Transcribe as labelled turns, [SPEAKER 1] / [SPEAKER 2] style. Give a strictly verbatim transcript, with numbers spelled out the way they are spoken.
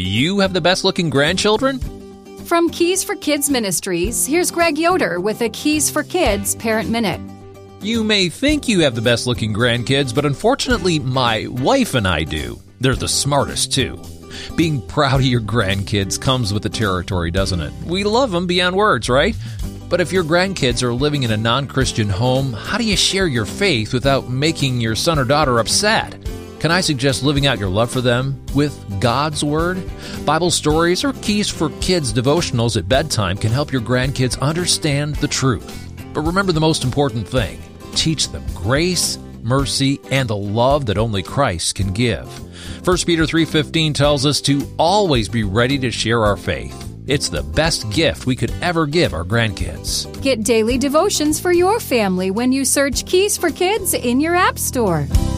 [SPEAKER 1] you have the best-looking grandchildren?
[SPEAKER 2] From Keys for Kids Ministries, here's Greg Yoder with a Keys for Kids Parent Minute.
[SPEAKER 1] You may think you have the best-looking grandkids, but unfortunately, my wife and I do. They're the smartest, too. Being proud of your grandkids comes with the territory, doesn't it? We love them beyond words, right? But if your grandkids are living in a non-Christian home, how do you share your faith without making your son or daughter upset? Can I suggest living out your love for them with God's Word? Bible stories or Keys for Kids devotionals at bedtime can help your grandkids understand the truth. But remember the most important thing. Teach them grace, mercy, and the love that only Christ can give. First Peter three fifteen tells us to always be ready to share our faith. It's the best gift we could ever give our grandkids.
[SPEAKER 2] Get daily devotions for your family when you search Keys for Kids in your app store.